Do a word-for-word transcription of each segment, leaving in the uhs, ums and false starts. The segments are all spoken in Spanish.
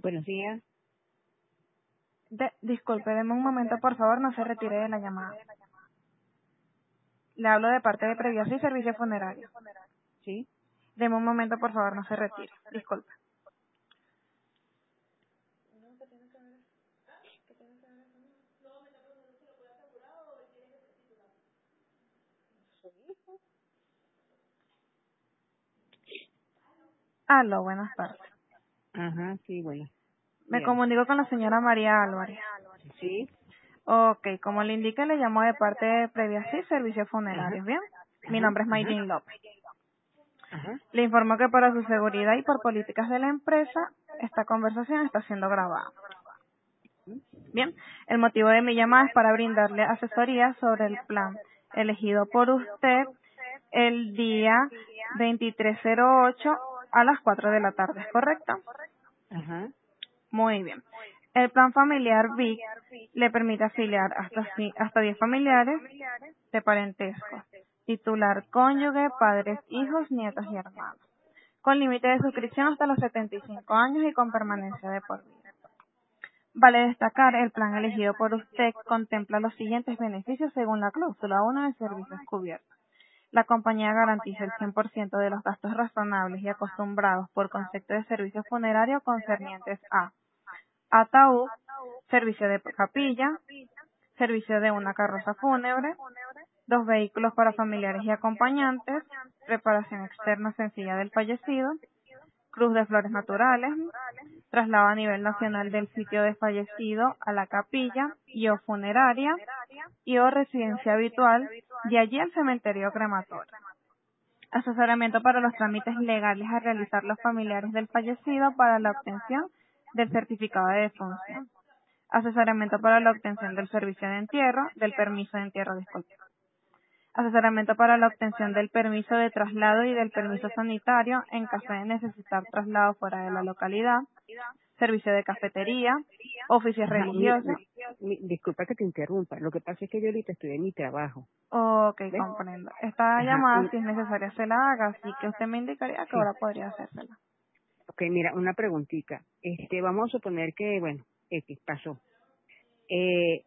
Buenos días. De, disculpe, deme un momento, por favor, no se retire de la llamada. Le hablo de parte de Previas y Servicio Funerario. Sí. Deme un momento, por favor, no se retire. Disculpe. Aló, buenas tardes. Ajá, sí, bueno. Me Dígame. comunico con la señora María Álvarez. Sí. Ok, como le indica, le llamo de parte de Previas y Servicios Ajá, Funerarios, ¿bien? Mi ajá, nombre es ajá, Maylin López. ajá. Le informo que para su seguridad y por políticas de la empresa, esta conversación está siendo grabada. Bien, el motivo de mi llamada es para brindarle asesoría sobre el plan elegido por usted el día veintitrés cero ocho a las cuatro de la tarde, ¿es correcto? Ajá. Muy bien. El plan familiar V I C le permite afiliar hasta, ci- hasta diez familiares de parentesco, titular cónyuge, padres, hijos, nietos y hermanos, con límite de suscripción hasta los setenta y cinco años y con permanencia de por vida. Vale destacar, el plan elegido por usted contempla los siguientes beneficios según la cláusula uno de servicios cubiertos. La compañía garantiza el cien por ciento de los gastos razonables y acostumbrados por concepto de servicio funerario concernientes a ataúd, servicio de capilla, servicio de una carroza fúnebre, dos vehículos para familiares y acompañantes, preparación externa sencilla del fallecido, cruz de flores naturales, traslado a nivel nacional del sitio de fallecido a la capilla y o funeraria y o residencia habitual, de allí al cementerio crematorio. Asesoramiento para los trámites legales a realizar los familiares del fallecido para la obtención del certificado de defunción. Asesoramiento para la obtención del servicio de entierro, del permiso de entierro, disculpe. Asesoramiento para la obtención del permiso de traslado y del permiso sanitario en caso de necesitar traslado fuera de la localidad. Servicio de cafetería, oficios Ajá. Mira, religiosos. mi- mi- disculpa que te interrumpa. Lo que pasa es que yo ahorita estoy en mi trabajo. Ok, ¿Ves? comprendo. Esta Ajá. llamada, Un, si es necesaria, se la haga, así que usted me indicaría que sí. ahora podría hacérsela. Ok, mira, una preguntita. Este, vamos a suponer que, bueno, X pasó. Eh,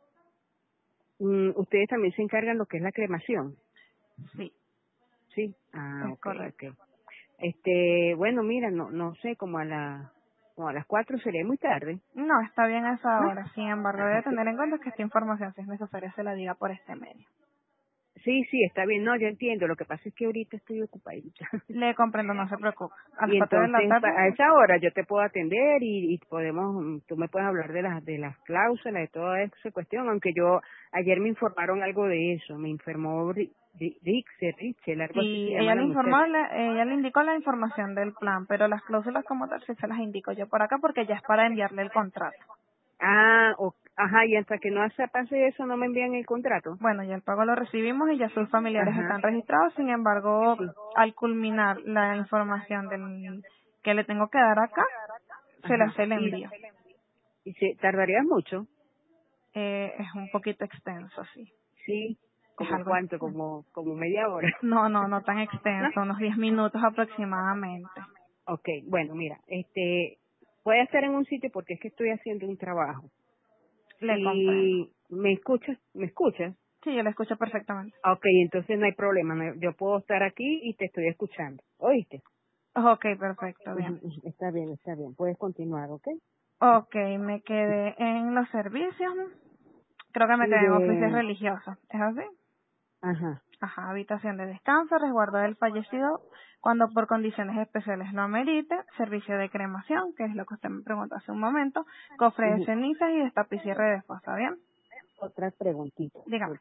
mm, ustedes también se encargan lo que es la cremación, Sí, ¿sí? Ah, es ok, correcto. ok. Este, bueno, mira, no, no sé, como a la, como a las cuatro sería muy tarde, No, está bien a esa ¿no? hora. Sin embargo, Ajá, debe tener en cuenta que esta información, si es necesaria, se la diga por este medio. sí, sí, está bien, no, yo entiendo, lo que pasa es que ahorita estoy ocupadita. Le comprendo, no se preocupe. A las Y cuatro de la entonces, pa- tarde, a esa hora yo te puedo atender y, y podemos, mm, tú me puedes hablar de las, de las cláusulas, de toda esa cuestión, aunque yo, ayer me informaron algo de eso, me informó Ri- Ri- Rixel, Richel, algo así se sí, llama ella la le informó, muchacha. le- ella le indicó la información del plan, pero las cláusulas como tal sí se las indico yo por acá porque ya es para enviarle el contrato. Ah, o, ajá, y hasta que no se pase eso no me envían el contrato. Bueno, ya el pago lo recibimos y ya sus familiares Ajá, están registrados. Sin embargo, sí, al culminar la información del que le tengo que dar acá, se le ajá. hace el Y, envío. y se tardaría mucho, Eh, es un poquito extenso, sí. sí, Es como algo cuánto, extenso. como, como media hora. No, no, no tan ¿No? extenso, unos diez minutos aproximadamente. Ok, bueno, mira, este, voy a estar en un sitio porque es que estoy haciendo un trabajo. Le comprendo. Si me escuchas, ¿me escuchas? Sí, yo le escucho perfectamente. Ok, entonces no hay problema, no- yo puedo estar aquí y te estoy escuchando. ¿Oíste? Ok, perfecto, bien. Ujú, ujú, está bien, está bien, puedes continuar, ¿ok? Ok, me quedé en los servicios. Creo que me Y quedé en oficios de, religiosos. ¿Es así? ajá, Ajá, habitación de descanso, resguardo del fallecido cuando por condiciones especiales lo amerite, servicio de cremación, que es lo que usted me preguntó hace un momento, cofre de ujú. cenizas y destapicierre de fosa, ¿bien? Otra preguntita. Dígame,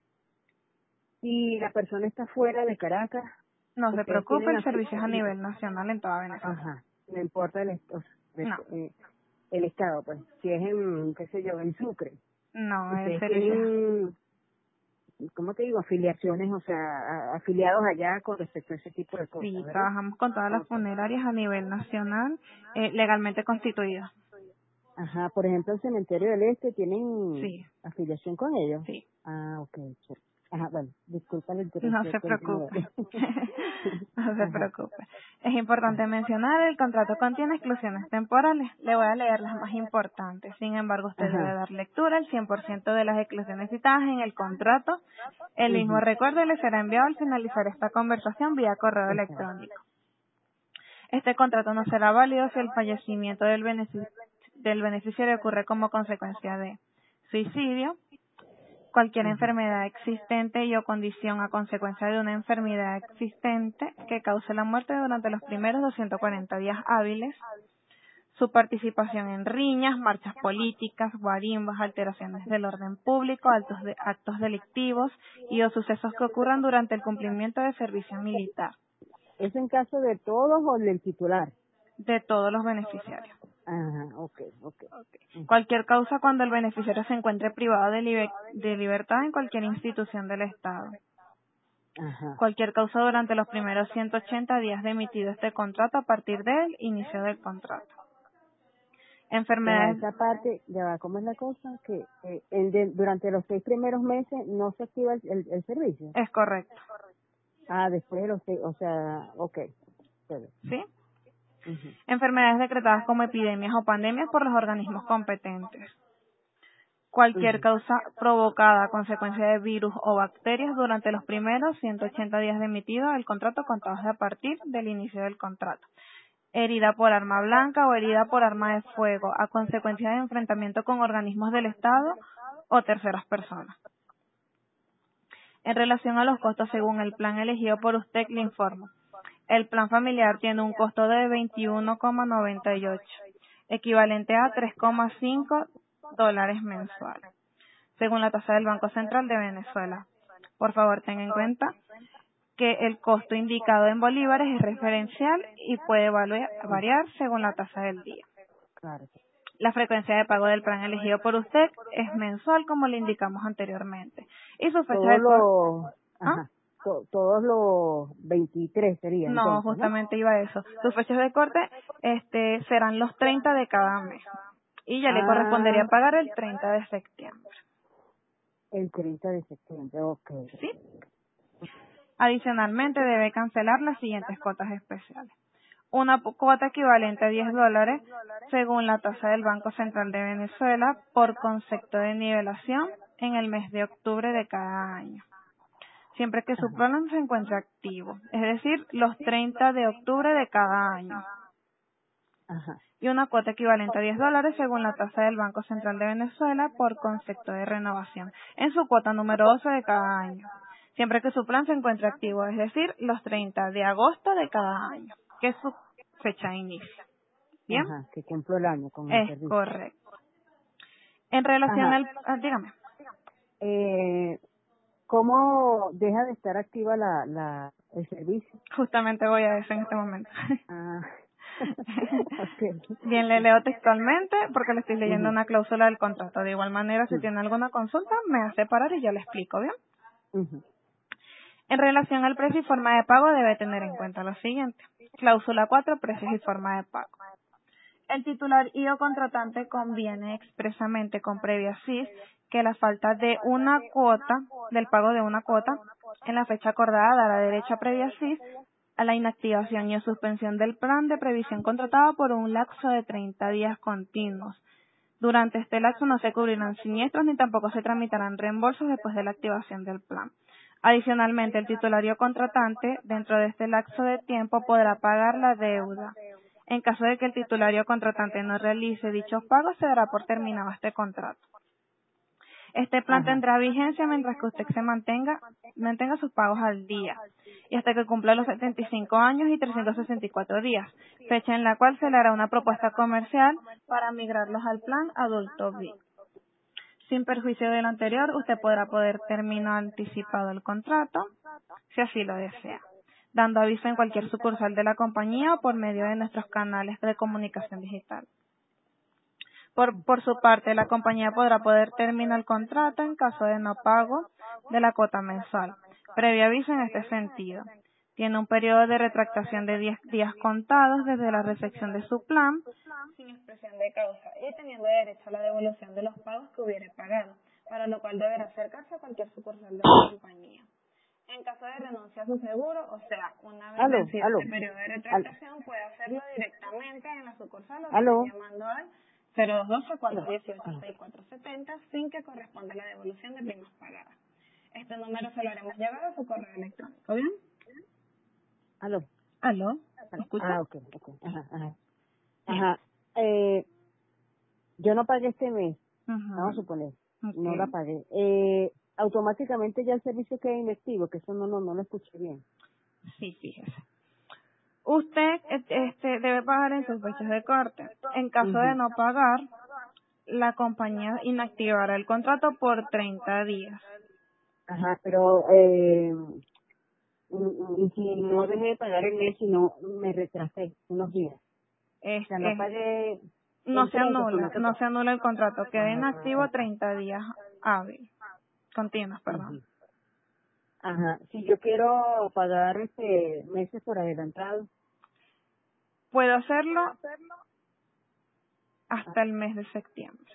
Si la persona está fuera de Caracas, no se ustedes preocupe, tienen el así, servicio es a nivel nacional en toda Venezuela. ajá, no importa el, est- o sea, No, de- eh, el estado, pues, si es en, qué sé yo, en Sucre, no, el ustedes servicio es... tienen, ¿cómo te digo? Afiliaciones, o sea, a- afiliados allá con respecto a ese tipo de cosas, Sí, ¿verdad? trabajamos con todas las Okay. funerarias a nivel nacional, eh, legalmente constituidas. Ajá, por ejemplo, el Cementerio del Este, ¿tienen Sí, afiliación con ellos? sí. Ah, ok, chévere. Ajá, bueno, disculpa la No interrupción. se Continúa. preocupe. No se Ajá, preocupe. Es importante mencionar, el contrato contiene exclusiones temporales. Le voy a leer las más importantes. Sin embargo, usted debe ajá, dar lectura al cien por ciento de las exclusiones citadas en el contrato. El mismo ujú, recuerdo le será enviado al finalizar esta conversación vía correo exacto. electrónico. Este contrato no será válido si el fallecimiento del benefic- del beneficiario ocurre como consecuencia de suicidio, cualquier Ujú, enfermedad existente y o condición a consecuencia de una enfermedad existente que cause la muerte durante los primeros doscientos cuarenta días hábiles, su participación en riñas, marchas políticas, guarimbas, alteraciones del orden público, actos, de, actos delictivos y o sucesos que ocurran durante el cumplimiento de servicio militar ¿Es en caso de todos o del titular? de todos los beneficiarios. Ajá, ok, ok. Ujú, Cualquier causa cuando el beneficiario se encuentre privado de, libe- de libertad en cualquier institución del Estado. ajá. Cualquier causa durante los primeros ciento ochenta días de emitido este contrato a partir del inicio del contrato. Ya, Enfermedades, esa parte, ya va, ¿cómo es la cosa? Que eh, el de, durante los seis primeros meses no se activa el, el, el servicio. es correcto, Ah, después de los seis, o sea, ok. Chévere. ¿sí? Ujú, Enfermedades decretadas como epidemias o pandemias por los organismos competentes. Cualquier ujú, causa provocada a consecuencia de virus o bacterias durante los primeros ciento ochenta días de emitido del contrato contados a partir del inicio del contrato. Herida por arma blanca o herida por arma de fuego a consecuencia de enfrentamiento con organismos del Estado o terceras personas. En relación a los costos según el plan elegido por usted, le informo. El plan familiar tiene un costo de veintiuno coma noventa y ocho, equivalente a tres coma cinco dólares mensuales, según la tasa del Banco Central de Venezuela. Por favor, tenga en cuenta que el costo indicado en bolívares es referencial y puede valu- ujú, variar según la tasa del día. claro. La frecuencia de pago del plan elegido por usted es mensual, como le indicamos anteriormente. Y su fecha Todos de corte... los, ¿Ah? ajá, to- todos los veintitrés sería No, entonces, ¿no? justamente iba a eso. Sus fechas de corte este, serán los treinta de cada mes. Y ya le correspondería Ah, pagar el treinta de septiembre. el treinta de septiembre, ok. ¿Sí? Adicionalmente, debe cancelar las siguientes cuotas especiales. Una po- cuota equivalente a diez dólares según la tasa del Banco Central de Venezuela por concepto de nivelación en el mes de octubre de cada año, siempre que su Ajá, plan se encuentre activo, es decir, los treinta de octubre de cada año. ajá, Y una cuota equivalente a diez dólares según la tasa del Banco Central de Venezuela por concepto de renovación en su cuota número doce de cada año, siempre que su plan se encuentre activo, es decir, los treinta de agosto de cada año, que es su fecha de inicio. ¿Bien? ajá, que cumplo el año con el Es servicio. correcto. En relación Ajá, al... ah, dígame. eh, ¿cómo deja de estar activa la, la, el servicio? Justamente voy a eso en este momento. Ah, ok. Bien, le leo textualmente porque le estoy leyendo Ujú, una cláusula del contrato. De igual manera, si sí, tiene alguna consulta, me hace parar y yo le explico, ¿bien? ujú, En relación al precio y forma de pago, debe tener en cuenta lo siguiente. Cláusula cuatro, precios y forma de pago. El titular y o contratante conviene expresamente con previa C I S que la falta de una cuota, del pago de una cuota, en la fecha acordada dará derecho a previa C I S a la inactivación y o suspensión del plan de previsión contratado por un lapso de treinta días continuos. Durante este lapso no se cubrirán siniestros ni tampoco se tramitarán reembolsos después de la activación del plan. Adicionalmente, el titulario contratante, dentro de este lapso de tiempo, podrá pagar la deuda. En caso de que el titulario contratante no realice dichos pagos, se dará por terminado este contrato. Este plan ajá, tendrá vigencia mientras que usted se mantenga, mantenga sus pagos al día y hasta que cumpla los setenta y cinco años y trescientos sesenta y cuatro días, fecha en la cual se le hará una propuesta comercial para migrarlos al plan adulto B. Sin perjuicio de lo anterior, usted podrá poder terminar anticipado el contrato, si así lo desea, dando aviso en cualquier sucursal de la compañía o por medio de nuestros canales de comunicación digital. Por, por su parte, la compañía podrá poder terminar el contrato en caso de no pago de la cuota mensual. Previo aviso en este sentido. Tiene un periodo de retractación de diez días contados desde la recepción de su plan, sin expresión de causa, y teniendo derecho a la devolución de los pagos que hubiere pagado, para lo cual deberá acercarse a cualquier sucursal de la compañía. renuncia a su seguro, o sea, una vez Aló, vencido aló, este periodo de aló, retractación, puede hacerlo directamente en la sucursal o aló, bien llamando al cero dos dos, cuatro uno ocho, aló, seis cuatro siete cero sin que corresponda la devolución de primas pagadas. Este número se lo haremos llegar a su correo electrónico, ¿bien? aló. ¿Aló? ¿Me escucha? Ah, ok, ok, ajá, ajá. Bien. Ajá, eh, yo no pagué este mes, vamos a Ajá. suponer, no la Ok. pagué. Eh, automáticamente ya el servicio queda inactivo, que eso no, no, no lo escuché bien. Sí, fíjese. Usted eh, este, debe pagar en sus fechas de corte. En caso de Ujú. no pagar, la compañía inactivará el contrato por treinta días. Ajá, pero, eh, y, y si no dejé de pagar el mes, sino me retrasé unos días. O Es, sea, no es, pagué no el se treinta, anula, sino que... no se anula el contrato, queda Ah, inactivo ok. treinta días hábiles, continuos, perdón. Ujú. Ajá, si yo quiero pagar este meses por adelantado. Puedo hacerlo hasta el mes de septiembre.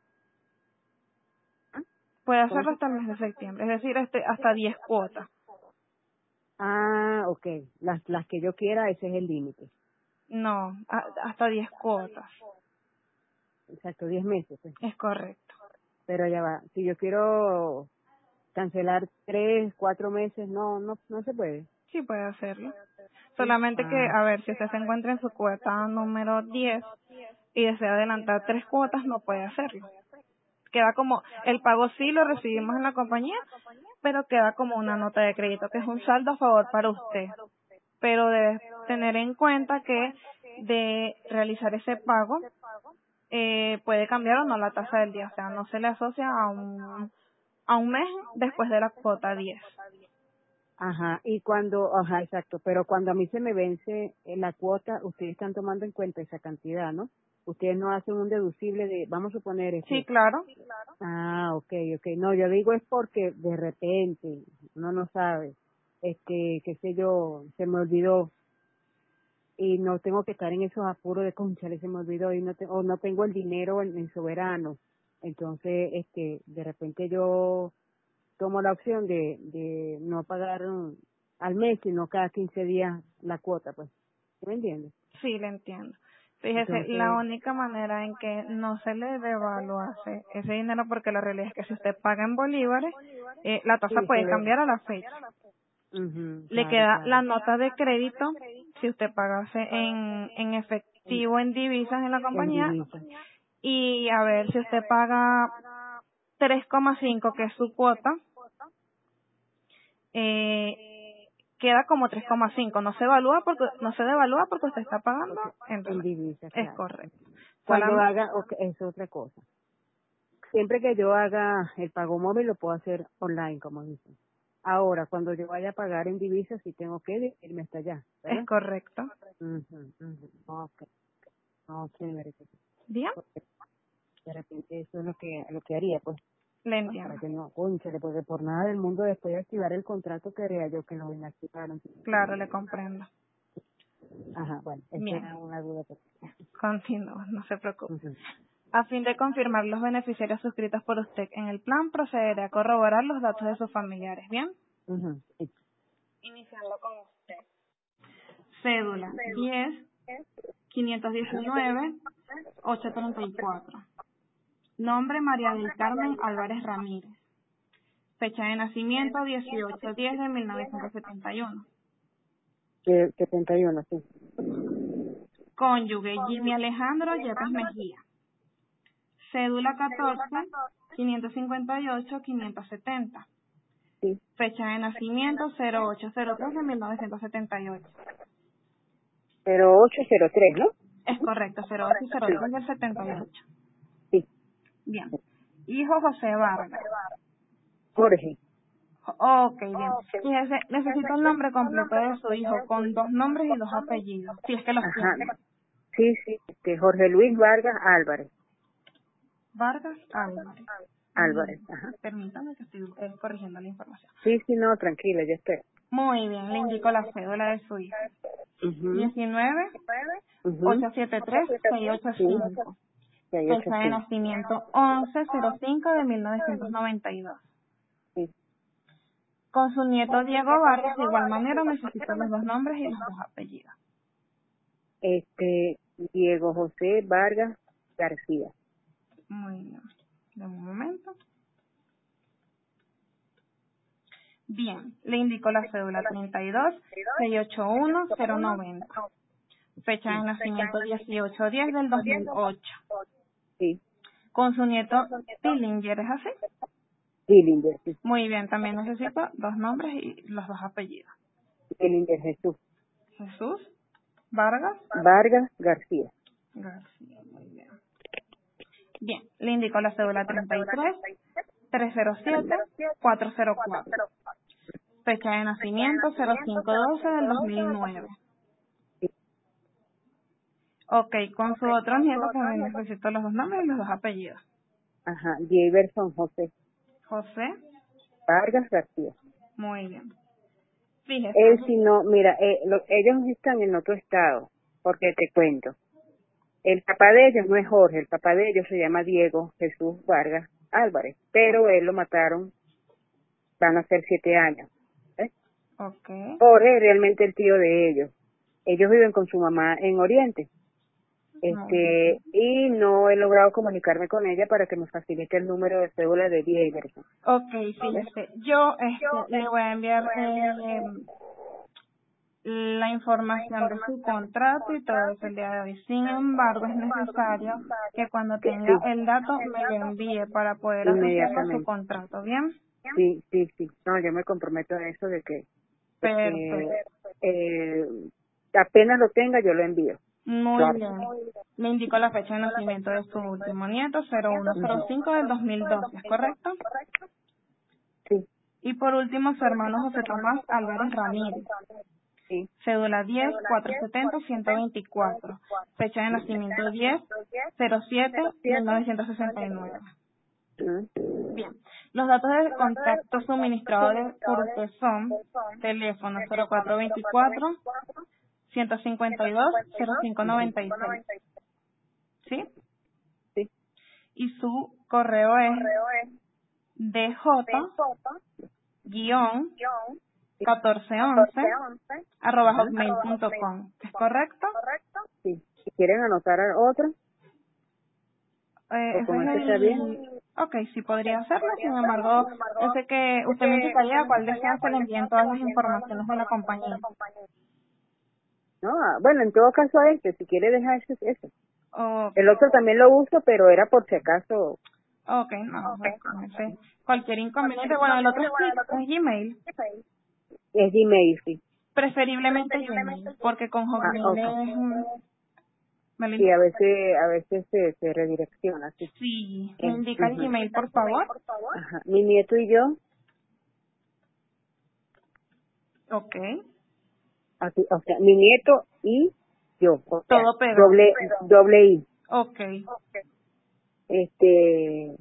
Puedo ¿Cómo hacerlo se...? hasta el mes de septiembre, es decir, este, hasta diez cuotas. Ah, ok. Las, las que yo quiera, ese es el límite. No, a- hasta diez cuotas, Exacto, diez meses. Pues. es correcto. Pero ya va. Si yo quiero cancelar tres, cuatro meses, no, no, no se puede. Sí puede hacerlo. Sí. Solamente que, Ah, a ver, si usted se encuentra en su cuota número diez y desea adelantar tres cuotas, no puede hacerlo. Queda como, el pago sí lo recibimos en la compañía, pero queda como una nota de crédito, que es un saldo a favor para usted. Pero debe tener en cuenta que de realizar ese pago, eh, puede cambiar o no la tasa del día, o sea, no se le asocia a un, a un mes después de la cuota diez. ajá. Y cuando, ajá, exacto. Pero cuando a mí se me vence eh, la cuota, ustedes están tomando en cuenta esa cantidad, ¿no? Ustedes no hacen un deducible de, vamos a suponer, Sí, este, claro, ah, okay, okay. No, yo digo es porque de repente uno no sabe, este, qué sé yo, se me olvidó y no tengo que estar en esos apuros de conchale, se me olvidó y no te, o no tengo el dinero en, en soberano. Entonces, este, de repente yo tomo la opción de, de no pagar mm, al mes, sino cada quince días la cuota, pues. ¿Sí me entiendes? sí, le entiendo. Fíjese, la Entonces, única manera en que no se le devaluase ese dinero, porque la realidad es que si usted paga en bolívares, eh, la tasa sí, se puede ve. cambiar a la fecha. Ujú, Le claro, queda claro. la nota de crédito si usted pagase en, en En, efectivo, en divisas en la en compañía, divisa. y a ver si usted paga tres coma cinco, que es su cuota, eh, queda como tres coma cinco. No se evalúa porque no se devalúa porque usted está pagando Porque en en dólares. divisa, Es claro. correcto. Cuando Solamente, haga, ok, es otra cosa. Siempre que yo haga el pago móvil lo puedo hacer online, como dicen. Ahora, cuando yo vaya a pagar en divisa, sí tengo que irme hasta allá, es ¿verdad? correcto. Mhm, mhm. Ok, no, chévere. Bien, Porque de repente eso es lo que, lo que haría, pues, le ¿no? Para entiendo. que no, cónchale, porque por nada del mundo después de activar el contrato quería yo que lo inactivaron. Claro, le comprendo. Ajá, bueno, esa Bien, era una duda que continúo, no se preocupe. tenía. A fin de confirmar los beneficiarios suscritos por usted en el plan, procederé a corroborar los datos de sus familiares. Bien, Ujú, ujú. Sí. iniciando con usted. Cédula diez quinientos Ajá. diecinueve ochocientos treinta y cuatro. Nombre María del Carmen Álvarez Ramírez. Fecha de nacimiento dieciocho diez de mil novecientos setenta y uno. Que, setenta y uno, sí. Cónyuge Jimmy Alejandro Yepes Mejía. Cédula catorce quinientos cincuenta y ocho quinientos setenta. Sí. Fecha de nacimiento cero ocho cero tres de mil novecientos setenta y ocho. cero ocho cero tres, ¿no? Es correcto, cero ocho cero Sí. tres del setenta y ocho. Sí. Bien. Hijo José Vargas. Jorge. Jo- Ok, bien. Fíjese, necesito el nombre completo de su hijo con dos nombres y dos apellidos, si es que los Ajá. tiene. Sí, sí. Este, Jorge Luis Vargas Álvarez. Vargas Álvarez. Álvarez, Bien. ajá. Permítame que estoy eh, corrigiendo la información. Sí, sí, no, tranquila, yo espero. Muy bien, le indico la cédula de su hijo. Mhm. diecinueve Mhm. ochocientos setenta y tres seiscientos ochenta y Sí, cinco. que hay ocho, Fecha de sí. nacimiento once cero cinco de mil novecientos noventa y dos. Sí. Con su nieto Diego Vargas, de igual manera, necesito los dos nombres y los dos apellidos. Este, Diego José Vargas García. Muy bien. Dame un momento. Bien, le indico la cédula treinta y dos, seiscientos ochenta y uno, cero noventa. Fecha de nacimiento dieciocho diez del dos mil ocho. Sí. Con su nieto Tillinger, ¿es así? Tillinger, sí. Muy bien, también necesito dos nombres y los dos apellidos. Tillinger Jesús. Jesús Vargas Vargas García. García, muy bien. Bien, le indico la cédula treinta y tres, trescientos siete, cuatrocientos cuatro. Fecha de nacimiento cero cinco doce del dos mil nueve. Ok, con su otro nieto también necesito los dos nombres y los dos apellidos. Ajá, Jefferson José José. Vargas García. Muy bien. Fíjese. Él si no, mira, eh, lo- ellos están en otro estado, porque te cuento. El papá de ellos no es Jorge, el papá de ellos se llama Diego Jesús Vargas Álvarez, pero él lo mataron, van a ser siete años. ¿eh? Ok. Jorge es realmente el tío de ellos. Ellos viven con su mamá en Oriente. Muy bien. Este, y no he logrado comunicarme con ella para que me facilite el número de cédula de Jefferson. Ok, fíjese. Yo este, le voy a enviar eh, la información de su contrato y todo eso el día de hoy. Sin embargo, es necesario que cuando Que, tenga sí, el dato me lo envíe para poder asociarlo a su inmediatamente. contrato, ¿bien? Sí, sí, sí. No, yo me comprometo a eso de que, de que Perfecto. eh, apenas lo tenga yo lo envío. Muy Claro. bien. Le indico la fecha de nacimiento de su último nieto, cero uno cero cinco del dos mil doce, ¿es correcto? Sí, Y por último, su hermano José Tomás Álvarez Ramírez. sí. Cédula diez, cuatrocientos setenta, ciento veinticuatro. Fecha de nacimiento diez, cero siete, mil novecientos sesenta y nueve. Ujú. Bien. Los datos de contacto suministrados por usted son teléfono cero cuatro veinticuatro, ciento cincuenta y dos, cero cinco noventa y seis. ¿Sí? Sí. Y su correo es dj guión catorce once arroba hotmail punto com. ¿Es correcto? Sí. Si quieren anotar a otro, Eh, o ese con es ese está bien. el... Ok, sí podría hacerlo, sin embargo, ese que usted me indicaría a cuál desea que le envíen todas las informaciones de la compañía. No, ah, bueno, en todo caso a este, si quiere dejar ese, ese. Ok, El otro también lo uso, pero era por si acaso. ok, no, pues con ese cualquier inconveniente. Bueno, el otro es, G- es Gmail, Es Gmail, sí. preferiblemente Gmail, porque con Ah, Hotmail ok. es... mm, me lo Sí, indica. a veces, a veces se, se redirecciona, sí. Sí, me Eh, indica el ujú. Gmail, por favor. Ajá. Mi nieto y yo, Ok, así, o sea, mi nieto y yo, o sea, todo pegado. doble, doble I, Ok, este,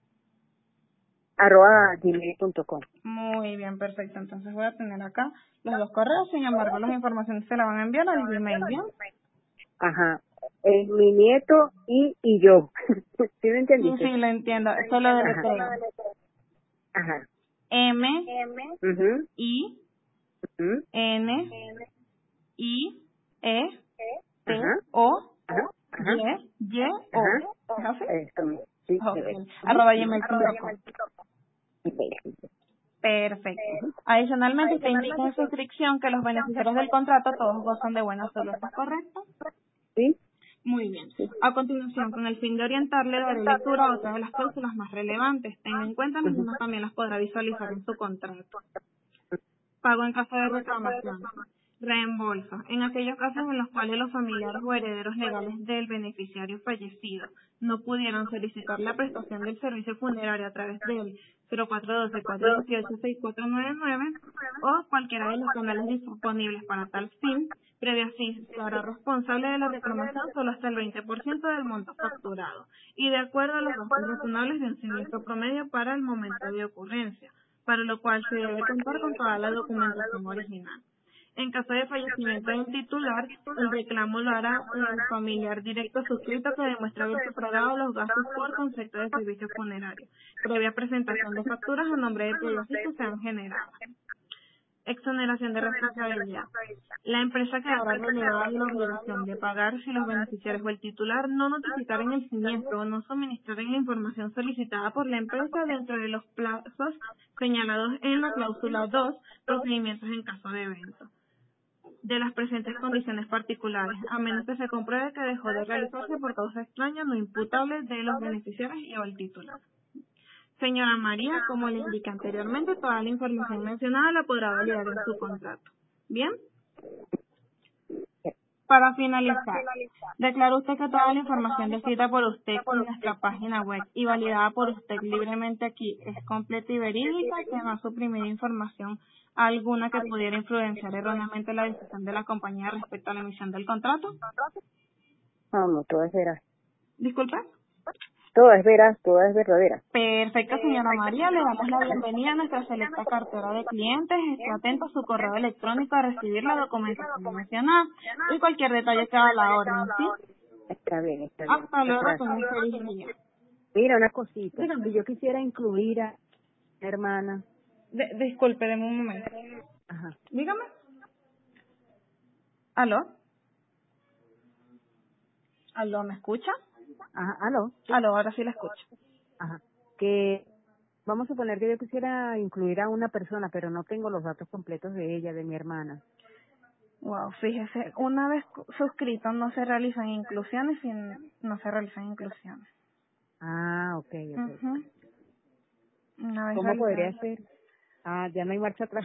arroba gmail punto com. muy bien, perfecto. Entonces voy a tener acá los dos correos, sin embargo, las informaciones se la van a enviar al Gmail, ¿bien? Ajá. Es mi nieto y, y yo. ¿Sí me Sí, sí, entendiste? lo entiendo. Esto lo Ajá. deletreo. Ajá. M, Mhm. I, Mhm. N, I, E, T, Ajá. O, Ajá. Y, Ajá. Y, O. Ajá. ¿Es así? Esto mismo. Sí, Ok. eh, ujú. Arroba gmail punto com. Ujú. Perfecto. Adicionalmente, usted indica en su inscripción que los beneficiarios del contrato todos gozan de buenas salud, ¿es correcto? Sí. Muy bien. A continuación, con el fin de orientarle, daré lectura a otras de las cláusulas más relevantes. Tenga en cuenta, las Ujú. mismas también las podrá visualizar en su contrato. Pago en caso de reclamación. Reembolso. En aquellos casos en los cuales los familiares o herederos legales del beneficiario fallecido no pudieran solicitar la prestación del servicio funerario a través del cero cuatro uno dos, cuatro uno ocho, seis cuatro nueve nueve o cualquiera de los canales disponibles para tal fin, previo así se hará responsable de la reclamación solo hasta el veinte por ciento del monto facturado y de acuerdo a los gastos razonables de un siniestro promedio para el momento de ocurrencia, para lo cual se debe contar con toda la documentación original. En caso de fallecimiento del titular, el reclamo lo hará el familiar directo suscrito que demuestre haber sufragado los gastos por concepto de servicio funerario, previa presentación de facturas a nombre de Previa que sean generadas. Exoneración de responsabilidad. La empresa quedará relevada de la obligación de pagar si los beneficiarios o el titular no notificaran el siniestro o no suministraren la información solicitada por la empresa dentro de los plazos señalados en la cláusula dos, procedimientos en caso de evento, de las presentes condiciones particulares, a menos que se compruebe que dejó de realizarse por causa extraña no imputable de los beneficiarios y o el titular. Señora María, como le indiqué anteriormente, toda la información mencionada la podrá validar en su contrato. ¿Bien? Para finalizar, declara usted que toda la información descrita por usted en nuestra página web y validada por usted libremente aquí es completa y verídica, que no ha suprimido información alguna que pudiera influenciar erróneamente la decisión de la compañía respecto a la emisión del contrato. No, no, todo es veraz. Disculpe. Todo es veraz, todo es verdadera. Perfecto, señora María. Le damos la bienvenida a nuestra selecta cartera de clientes. Esté atento a su correo electrónico a recibir la documentación mencionada y cualquier detalle que haga la orden, ¿sí? Está bien, está bien. Hasta luego, Gracias. con un feliz día. Mira, una cosita. Dígame. Si yo quisiera incluir a mi hermana. De- disculpe, deme un momento. Ajá. Dígame. ¿Aló? ¿Aló, me escucha? Ajá, aló. Aló, ahora sí la escucho. Ajá. Que vamos a suponer que yo quisiera incluir a una persona, pero no tengo los datos completos de ella, de mi hermana. Wow, fíjese, una vez cu- suscrito no se realizan inclusiones y n- no se realizan inclusiones. Ah, ok, ok. Ujú. Una vez ¿Cómo podría realizadas. ser? Ah, ya no hay marcha atrás.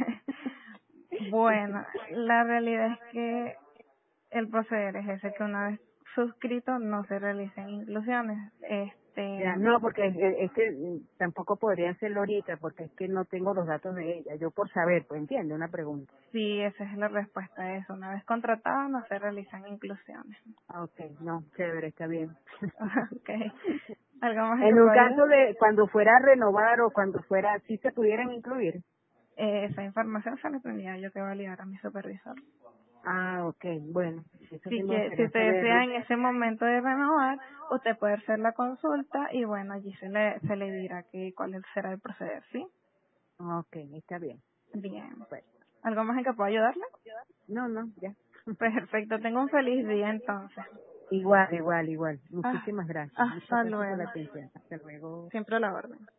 Bueno, la realidad es que el proceder es ese, que una vez suscrito no se realicen inclusiones. Este, Ya, no, porque es, es que mm, tampoco podría hacerlo ahorita, porque es que no tengo los datos de ella. Yo por saber, pues entiende, una pregunta. sí, esa es la respuesta a eso. Una vez contratada no se realizan inclusiones. Ah, ok, no, chévere, está bien. Okay. ¿Algo más en que En un pueda ayudar? caso de cuando fuera a renovar o cuando fuera, sí se pudieran incluir. Eh, esa información se la tendría yo que validar a mi supervisor. Ah, ok, bueno, eso sí Así me que si gustaría usted desea saberlo. en ese momento de renovar, usted puede hacer la consulta y bueno, allí se le, se le dirá que cuál será el proceder, ¿sí? Ok, está bien. Bien. Bueno, ¿Algo más en que pueda ayudarle? no, no, ya. Perfecto, tenga un feliz día entonces. Igual, igual, igual. Ah, Muchísimas gracias. Muchas hasta gracias por la luego. atención. Hasta luego. Siempre a la orden.